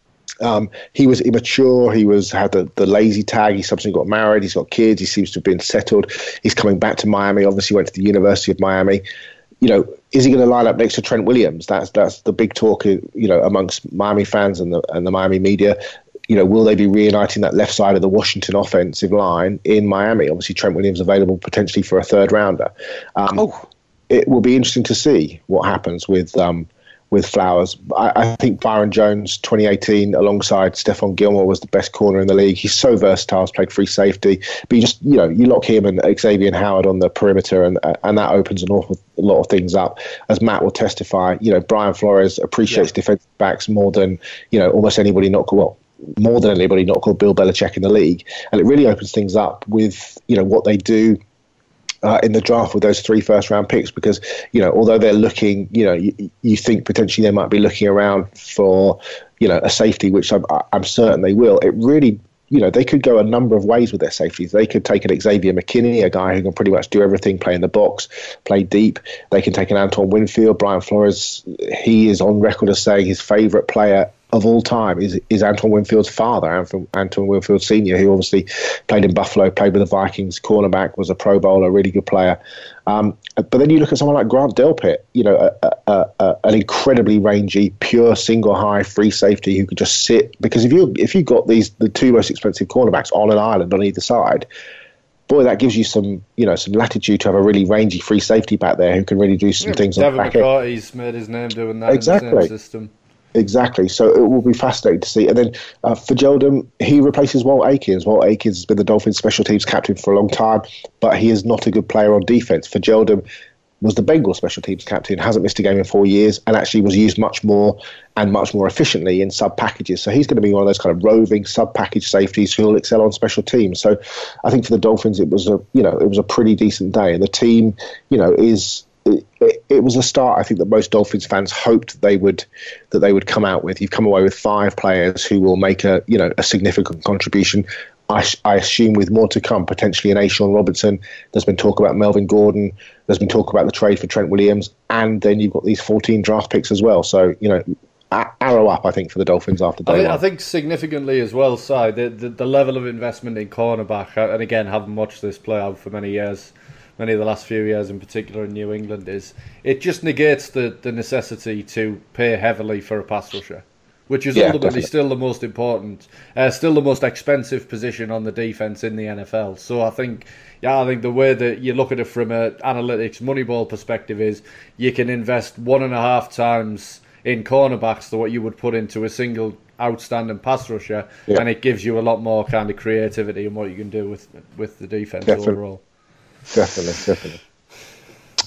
Speaker 4: Um, he was immature. He was had the, the lazy tag. He subsequently got married. He's got kids. He seems to have been settled. He's coming back to Miami. Obviously, went to the University of Miami. You know, is he going to line up next to Trent Williams? That's that's the big talk. You know, amongst Miami fans and the and the Miami media. You know, will they be reuniting that left side of the Washington offensive line in Miami? Obviously, Trent Williams available potentially for a third rounder. Um, oh. It will be interesting to see what happens with. Um, with Flowers. I, I think Byron Jones, twenty eighteen, alongside Stephon Gilmore, was the best corner in the league. He's so versatile, he's played free safety. But you just, you know, you lock him and Xavier Howard on the perimeter, and and that opens an awful lot of things up. As Matt will testify, you know, Brian Flores appreciates yeah. defensive backs more than, you know, almost anybody not called, well, more than anybody not called Bill Belichick in the league. And it really opens things up with, you know, what they do Uh, in the draft with those three first round picks, because, you know, although they're looking, you know, you, you think potentially they might be looking around for, you know, a safety, which I'm, I'm certain they will. It really, you know, they could go a number of ways with their safeties. They could take an Xavier McKinney, a guy who can pretty much do everything, play in the box, play deep. They can take an Antoine Winfield. Brian Flores, he is on record as saying his favorite player of all time is is Antoine Winfield's father, Antoine Winfield Senior, who obviously played in Buffalo, played with the Vikings, cornerback, was a Pro Bowler, a really good player. Um, but then you look at someone like Grant Delpit, you know, a, a, a, an incredibly rangy, pure single high free safety who could just sit. Because if you if you got these the two most expensive cornerbacks on an island on either side, boy, that gives you some, you know, some latitude to have a really rangy free safety back there who can really do some yeah, things on the back end.
Speaker 5: Devin McCourty's made his name doing that
Speaker 4: exactly.
Speaker 5: in the same system.
Speaker 4: Exactly. So it will be fascinating to see. And then uh, for Fajildam, he replaces Walt Aikens. Walt Aikens has been the Dolphins special teams captain for a long time, but he is not a good player on defense. Fajildam was the Bengals special teams captain, hasn't missed a game in four years, and actually was used much more and much more efficiently in sub packages. So he's going to be one of those kind of roving sub package safeties who will excel on special teams. So I think for the Dolphins, it was a, you know, it was a pretty decent day. And the team, you know, is, It, it, it was a start I think that most Dolphins fans hoped they would that they would come out with. You've come away with five players who will make a you know a significant contribution. I, I assume with more to come, potentially an A'Shawn Robinson. There's been talk about Melvin Gordon. There's been talk about the trade for Trent Williams, and then you've got these fourteen draft picks as well. So you know, arrow up I think for the Dolphins after day
Speaker 5: I think,
Speaker 4: one.
Speaker 5: I think significantly as well, Si, the, the the level of investment in cornerback, and again, haven't watched this play out for many years. Many of the last few years, in particular in New England, is it just negates the, the necessity to pay heavily for a pass rusher, which is yeah, ultimately definitely. still the most important, uh, still the most expensive position on the defense in the N F L. So I think, yeah, I think the way that you look at it from an analytics Moneyball perspective is you can invest one and a half times in cornerbacks to what you would put into a single outstanding pass rusher, yeah. and it gives you a lot more kind of creativity in what you can do with with the defense
Speaker 4: definitely.
Speaker 5: overall.
Speaker 4: Definitely, definitely.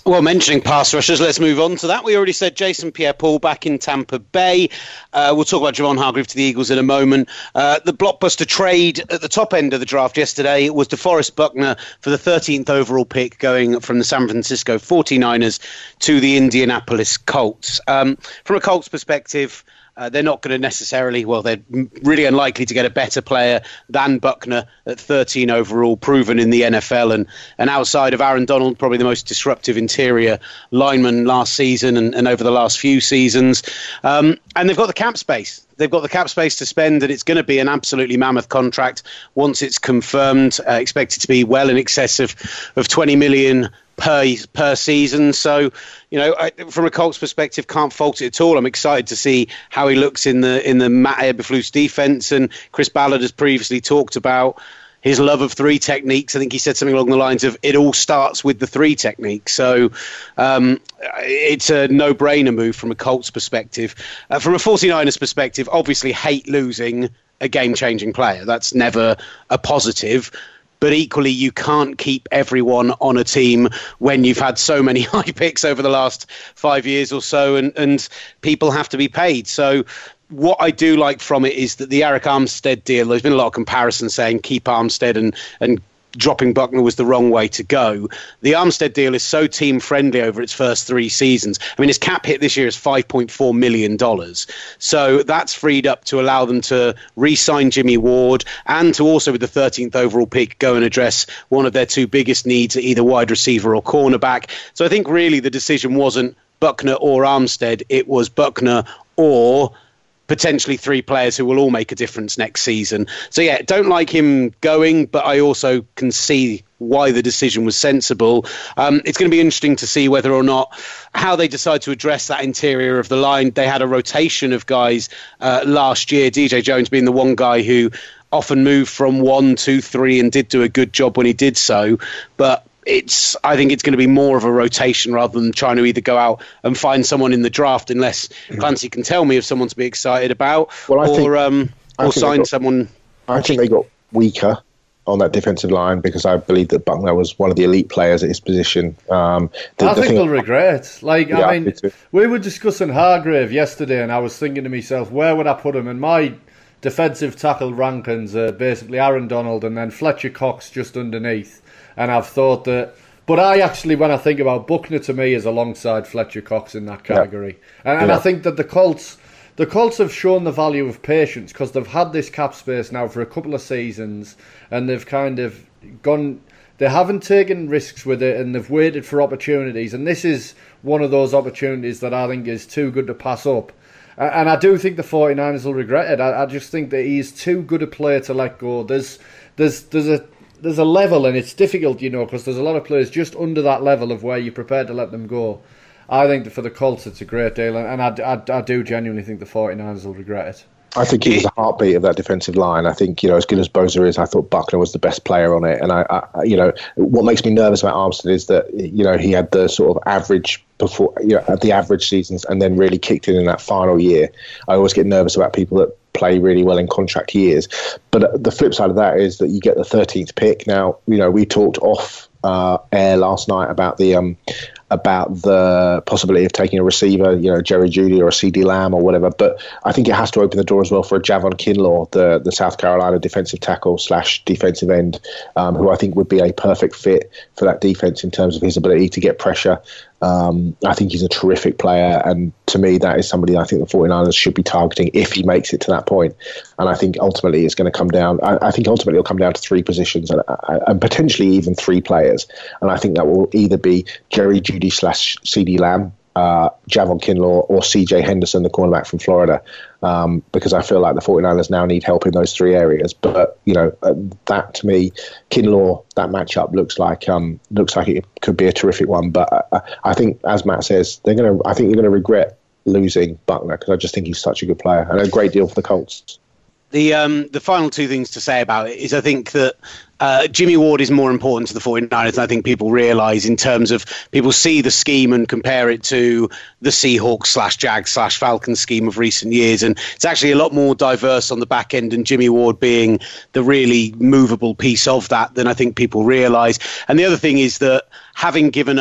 Speaker 3: Well, mentioning pass rushers, let's move on to that. We already said Jason Pierre-Paul back in Tampa Bay. Uh, we'll talk about Javon Hargrave to the Eagles in a moment. Uh, the blockbuster trade at the top end of the draft yesterday was DeForest Buckner for the thirteenth overall pick, going from the San Francisco forty-niners to the Indianapolis Colts. Um, from a Colts perspective, Uh, they're not going to necessarily, well, they're really unlikely to get a better player than Buckner at thirteen overall, proven in the N F L. And, and outside of Aaron Donald, probably the most disruptive interior lineman last season and, and over the last few seasons. Um, and they've got the cap space. They've got the cap space to spend, and it's going to be an absolutely mammoth contract once it's confirmed, uh, expected to be well in excess of, of twenty million per per season. So, you know, I, from a Colts perspective, can't fault it at all. I'm excited to see how he looks in the in the Matt Eberflus defense. And Chris Ballard has previously talked about his love of three techniques. I think he said something along the lines of it all starts with the three technique. So um, it's a no-brainer move from a Colts perspective. Uh, from a forty-niners perspective, obviously hate losing a game-changing player. That's never a positive. But equally, you can't keep everyone on a team when you've had so many high picks over the last five years or so, and, and people have to be paid. So what I do like from it is that the Eric Armstead deal, there's been a lot of comparisons saying keep Armstead and, and dropping Buckner was the wrong way to go. The Armstead deal is so team friendly over its first three seasons. I mean, his cap hit this year is five point four million dollars. So that's freed up to allow them to re-sign Jimmy Ward and to also, with the thirteenth overall pick, go and address one of their two biggest needs at either wide receiver or cornerback. So I think really the decision wasn't Buckner or Armstead. It was Buckner or potentially three players who will all make a difference next season. So yeah, don't like him going, but I also can see why the decision was sensible. Um, it's going to be interesting to see whether or not how they decide to address that interior of the line. They had a rotation of guys uh, last year, D J Jones being the one guy who often moved from one to three and did do a good job when he did so. But it's, I think it's going to be more of a rotation rather than trying to either go out and find someone in the draft, unless Clancy can tell me of someone to be excited about,
Speaker 4: well, I
Speaker 3: or
Speaker 4: think,
Speaker 3: um,
Speaker 4: I
Speaker 3: or
Speaker 4: think
Speaker 3: sign
Speaker 4: got,
Speaker 3: someone.
Speaker 4: I think they got weaker on that defensive line because I believe that Buckner was one of the elite players at his position. Um, the,
Speaker 5: I
Speaker 4: the
Speaker 5: think
Speaker 4: thing,
Speaker 5: they'll regret. Like,
Speaker 4: yeah,
Speaker 5: I mean, we were discussing Hargrave yesterday, and I was thinking to myself, where would I put him? And my defensive tackle rankings are basically Aaron Donald and then Fletcher Cox just underneath. And I've thought that. But I actually, when I think about Buckner, to me is alongside Fletcher Cox in that category. Yeah. And, and
Speaker 4: yeah.
Speaker 5: I think that the Colts, the Colts have shown the value of patience because they've had this cap space now for a couple of seasons, and they've kind of gone. They haven't taken risks with it, and they've waited for opportunities. And this is one of those opportunities that I think is too good to pass up. And I do think the forty-niners will regret it. I, I just think that he's too good a player to let go. There's, there's, there's a. There's a level, and it's difficult, you know, because there's a lot of players just under that level of where you're prepared to let them go. I think that for the Colts, it's a great deal, and I, I, I do genuinely think the forty-niners will regret it.
Speaker 4: I think he was the heartbeat of that defensive line. I think, you know, as good as Bosa is, I thought Buckner was the best player on it. And, I, I you know, what makes me nervous about Armstead is that, you know, he had the sort of average before, you know, at the average seasons and then really kicked in in that final year. I always get nervous about people that play really well in contract years. But the flip side of that is that you get the thirteenth pick. Now, you know, we talked off uh, air last night about the um, about the possibility of taking a receiver, you know, Jerry Jeudy or a C D Lamb or whatever. But I think it has to open the door as well for a Javon Kinlaw, the, the South Carolina defensive tackle slash defensive end, um, who I think would be a perfect fit for that defense in terms of his ability to get pressure. Um, I think he's a terrific player, and to me, that is somebody I think the forty-niners should be targeting if he makes it to that point. And I think ultimately it's going to come down. I, I think ultimately it'll come down to three positions and, and potentially even three players. And I think that will either be Jerry Jeudy slash C D Lamb, uh, Javon Kinlaw, or C J Henderson, the cornerback from Florida, um, because I feel like the forty-niners now need help in those three areas. But, you know, uh, that to me, Kinlaw, that matchup looks like um, looks like it could be a terrific one. But I, I think, as Matt says, they're going to. I think you're going to regret losing Buckner because I just think he's such a good player and a great deal for the Colts.
Speaker 3: The um, the final two things to say about it is I think that uh, Jimmy Ward is more important to the forty-niners than I think people realise, in terms of people see the scheme and compare it to the Seahawks slash Jags slash Falcons scheme of recent years. And it's actually a lot more diverse on the back end, and Jimmy Ward being the really movable piece of that than I think people realise. And the other thing is that having given up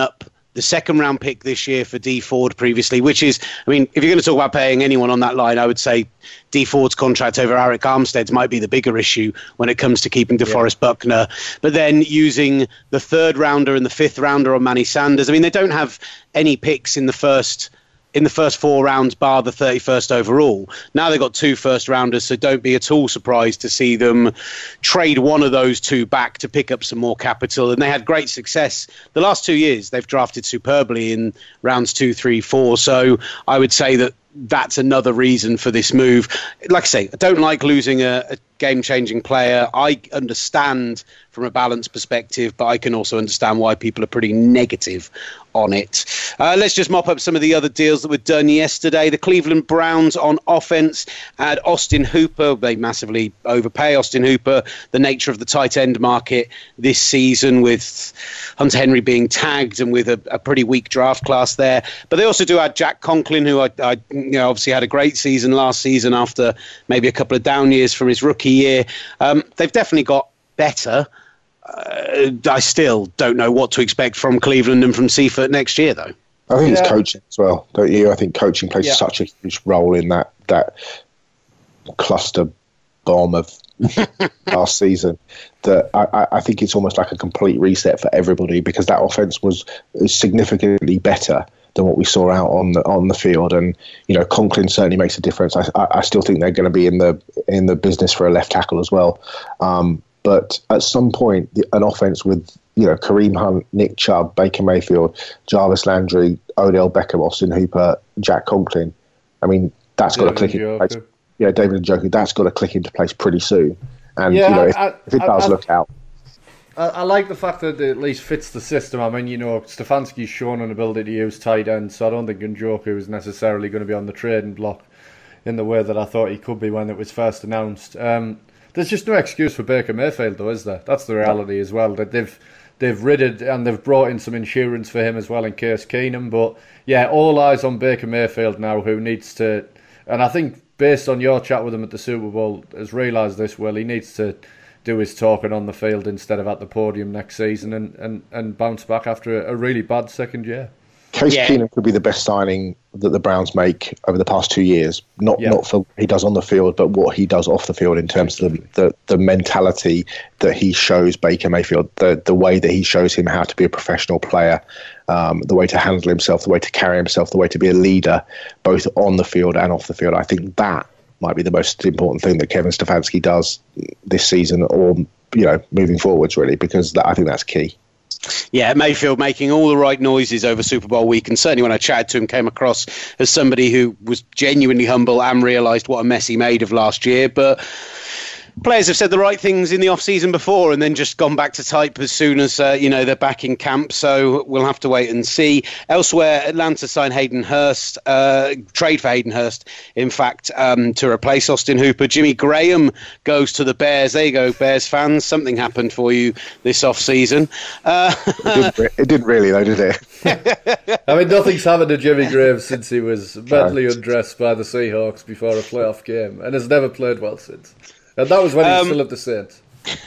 Speaker 3: the second round pick this year for Dee Ford previously, which is, I mean, if you're going to talk about paying anyone on that line, I would say Dee Ford's contract over Arik Armstead's might be the bigger issue when it comes to keeping DeForest yeah. Buckner. But then using the third rounder and the fifth rounder on Manny Sanders, I mean, they don't have any picks in the first in the first four rounds, bar the thirty-first overall. Now they've got two first rounders, so don't be at all surprised to see them trade one of those two back to pick up some more capital. And they had great success the last two years. They've drafted superbly in rounds two, three, four. So I would say that that's another reason for this move. Like I say, I don't like losing a, a game-changing player. I understand from a balance perspective, but I can also understand why people are pretty negative on it. Uh, let's just mop up some of the other deals that were done yesterday. The Cleveland Browns on offense had Austin Hooper. They massively overpay Austin Hooper. The nature of the tight end market this season, with Hunter Henry being tagged and with a, a pretty weak draft class there. But they also do add Jack Conklin, who I, I you know, obviously had a great season last season after maybe a couple of down years from his rookie year. Um, they've definitely got better. Uh, I still don't know what to expect from Cleveland and from Seifert next year, though.
Speaker 4: I think
Speaker 5: yeah.
Speaker 4: it's coaching as well, don't you? I think coaching plays
Speaker 5: yeah.
Speaker 4: such a huge role in that that cluster bomb of last season that I, I think it's almost like a complete reset for everybody, because that offense was significantly better than what we saw out on the on the field. And you know, Conklin certainly makes a difference. I, I, I still think they're going to be in the in the business for a left tackle as well. Um, But at some point, the, an offense with, you know, Kareem Hunt, Nick Chubb, Baker Mayfield, Jarvis Landry, Odell Beckham, Austin Hooper, Jack Conklin, I mean, that's got to click into place. Yeah, David Njoku, that's got to click into place pretty soon. And,
Speaker 5: yeah,
Speaker 4: you know, if,
Speaker 5: I,
Speaker 4: if it
Speaker 5: I,
Speaker 4: does
Speaker 5: I,
Speaker 4: look out.
Speaker 5: I, I like the fact that it at least fits the system. I mean, you know, Stefanski's shown an ability to use tight ends, so I don't think Njoku is necessarily going to be on the trading block in the way that I thought he could be when it was first announced. Um There's just no excuse for Baker Mayfield, though, is there? That's the reality as well. That they've they've ridded and they've brought in some insurance for him as well in Case Keenum. But yeah, all eyes on Baker Mayfield now, who needs to, and I think based on your chat with him at the Super Bowl, has realised this well. He needs to do his talking on the field instead of at the podium next season, and, and, and bounce back after a, a really bad second year.
Speaker 4: Case
Speaker 3: yeah.
Speaker 4: Keenum could be the best signing that the Browns make over the past two years. Not yeah. not for what he does on the field, but what he does off the field in terms of the, the, the mentality that he shows Baker Mayfield, the, the way that he shows him how to be a professional player, um, the way to handle himself, the way to carry himself, the way to be a leader, both on the field and off the field. I think that might be the most important thing that Kevin Stefanski does this season, or you know, moving forwards, really, because that, I think that's key.
Speaker 3: Yeah, Mayfield making all the right noises over Super Bowl week, and certainly when I chatted to him, came across as somebody who was genuinely humble and realised what a mess he made of last year. But players have said the right things in the off-season before and then just gone back to type as soon as uh, you know they're back in camp, so we'll have to wait and see. Elsewhere, Atlanta signed Hayden Hurst, uh, trade for Hayden Hurst, in fact, um, to replace Austin Hooper. Jimmy Graham goes to the Bears. There you go, Bears fans. Something happened for you this off-season. Uh,
Speaker 4: it, didn't, it didn't really, though, did it?
Speaker 5: I mean, nothing's happened to Jimmy Graham since he was mentally undressed by the Seahawks before a playoff game, and has never played well since. And that was when he was um, still at the Saints.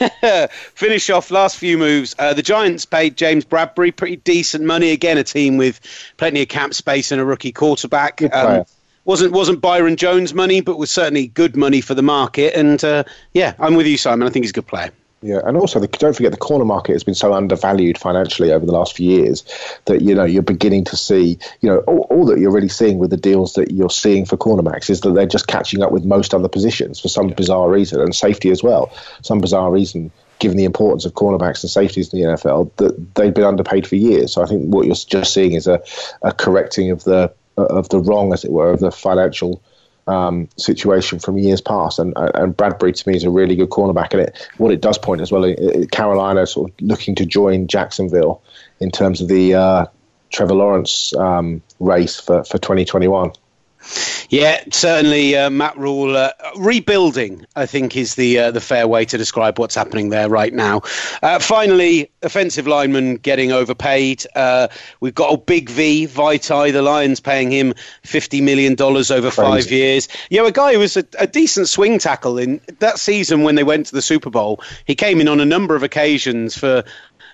Speaker 3: Finish off, last few moves. Uh, the Giants paid James Bradbury pretty decent money. Again, a team with plenty of cap space and a rookie quarterback. Um, wasn't wasn't Byron Jones money, but was certainly good money for the market. And uh, yeah, I'm with you, Simon. I think he's a good player.
Speaker 4: Yeah, and also the, don't forget the corner market has been so undervalued financially over the last few years that you know you're beginning to see you know all, all that you're really seeing with the deals that you're seeing for cornerbacks is that they're just catching up with most other positions for some bizarre reason, and safety as well. Some bizarre reason, given the importance of cornerbacks and safeties in the N F L, that they've been underpaid for years. So I think what you're just seeing is a, a correcting of the of the wrong, as it were, of the financial Um, situation from years past, and and Bradbury to me is a really good cornerback. And it what it does point as well, it, it, Carolina sort of looking to join Jacksonville in terms of the uh, Trevor Lawrence um, race for, for twenty twenty-one.
Speaker 3: Yeah, certainly uh, Matt Rule uh, rebuilding, I think, is the uh, the fair way to describe what's happening there right now. Uh, finally, offensive lineman getting overpaid. Uh, we've got a big V, Vaitai, the Lions paying him fifty million dollars over
Speaker 4: Crazy.
Speaker 3: five years. You know, a guy who was a, a decent swing tackle in that season when they went to the Super Bowl. He came in on a number of occasions for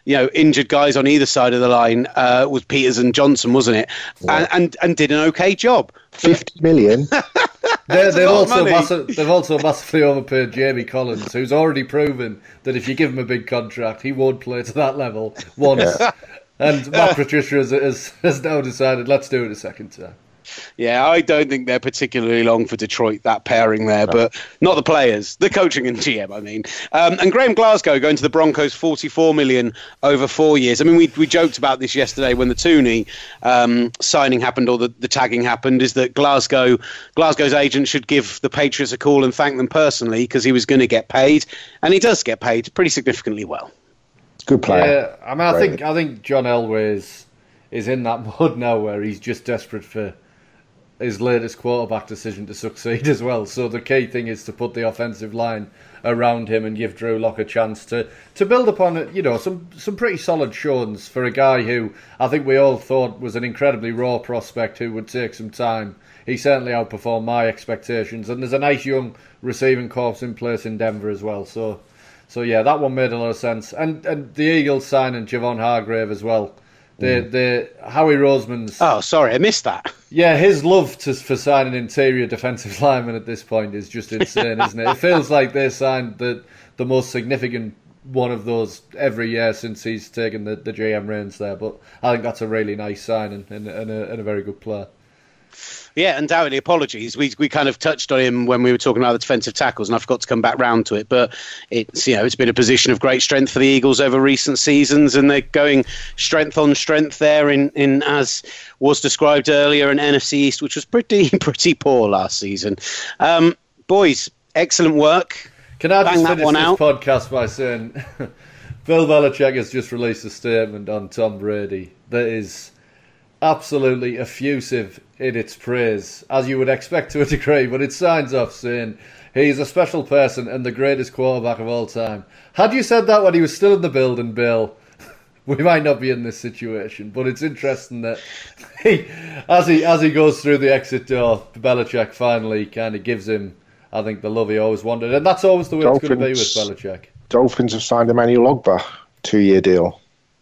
Speaker 3: you know, injured guys on either side of the line uh, was Peters and Johnson, wasn't it? Yeah. And, and and did an okay job.
Speaker 4: Fifty million.
Speaker 5: They're, they've, also massive, they've also massively overpaid Jamie Collins, who's already proven that if you give him a big contract, he won't play to that level once. Yeah. And Matt Patricia has, has, has now decided, let's do it a second time.
Speaker 3: Yeah, I don't think they're particularly long for Detroit, that pairing there, but not the players, the coaching and G M, I mean. Um, and Graham Glasgow going to the Broncos, forty-four million over four years. I mean, we we joked about this yesterday when the Tooney um, signing happened, or the, the tagging happened, is that Glasgow Glasgow's agent should give the Patriots a call and thank them personally because he was going to get paid, and he does get paid pretty significantly well.
Speaker 4: Good player.
Speaker 5: Yeah, I mean, I right. think I think John Elway is, is in that mode now where he's just desperate for his latest quarterback decision to succeed as well. So the key thing is to put the offensive line around him and give Drew Lock a chance to, to build upon it. You know, some some pretty solid showings for a guy who I think we all thought was an incredibly raw prospect who would take some time. He certainly outperformed my expectations, and there's a nice young receiving corps in place in Denver as well. So, so yeah, that one made a lot of sense. And and the Eagles signing Javon Hargrave as well. The the Howie Roseman's...
Speaker 3: Oh, sorry, I missed that.
Speaker 5: Yeah, his love to, for signing interior defensive linemen at this point is just insane, isn't it? It feels like they signed the, the most significant one of those every year since he's taken the, the G M reins there. But I think that's a really nice signing and, and, a, and a very good player.
Speaker 3: Yeah, undoubtedly. Apologies. We we kind of touched on him when we were talking about the defensive tackles, and I forgot to come back round to it. But it's you know it's been a position of great strength for the Eagles over recent seasons, and they're going strength on strength there in, in as was described earlier, an N F C East which was pretty pretty poor last season. Um, boys, excellent work.
Speaker 5: Can I just finish this out? podcast by saying Bill Belichick has just released a statement on Tom Brady that is absolutely effusive in its praise, as you would expect to a degree, but it signs off saying he's a special person and the greatest quarterback of all time. Had you said that when he was still in the building, Bill, we might not be in this situation, but it's interesting that he, as he as he goes through the exit door, Belichick finally kind of gives him, I think, the love he always wanted, and that's always the way Dolphins, it's going to be with Belichick. Dolphins
Speaker 4: have signed Emmanuel Ogbah, two-year deal.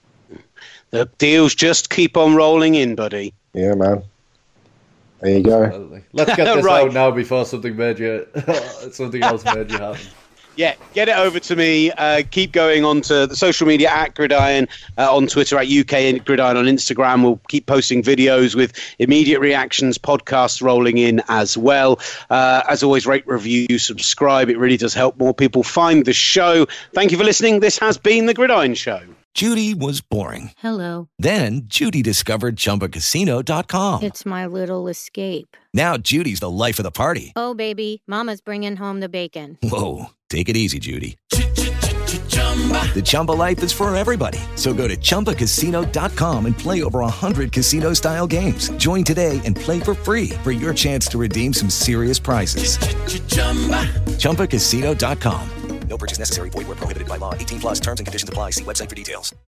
Speaker 3: The deals just keep on rolling in, buddy.
Speaker 4: Yeah, man. There you go.
Speaker 5: Absolutely. Let's get this right. out now before something major, something else major happens.
Speaker 3: Yeah, get it over to me. Uh, keep going on to the social media at Gridiron uh, on Twitter, at U K and Gridiron on Instagram. We'll keep posting videos with immediate reactions, podcasts rolling in as well. Uh, as always, rate, review, subscribe. It really does help more people find the show. Thank you for listening. This has been The Gridiron Show.
Speaker 1: Judy was boring.
Speaker 2: Hello.
Speaker 1: Then Judy discovered Chumba Casino dot com.
Speaker 2: It's my little escape.
Speaker 1: Now Judy's the life of the party.
Speaker 2: Oh, baby, mama's bringing home the bacon.
Speaker 1: Whoa, take it easy, Judy. The Chumba life is for everybody. So go to Chumba Casino dot com and play over one hundred casino-style games. Join today and play for free for your chance to redeem some serious prizes. Chumba Casino dot com. No purchase necessary. Void where prohibited by law. eighteen plus terms and conditions apply. See website for details.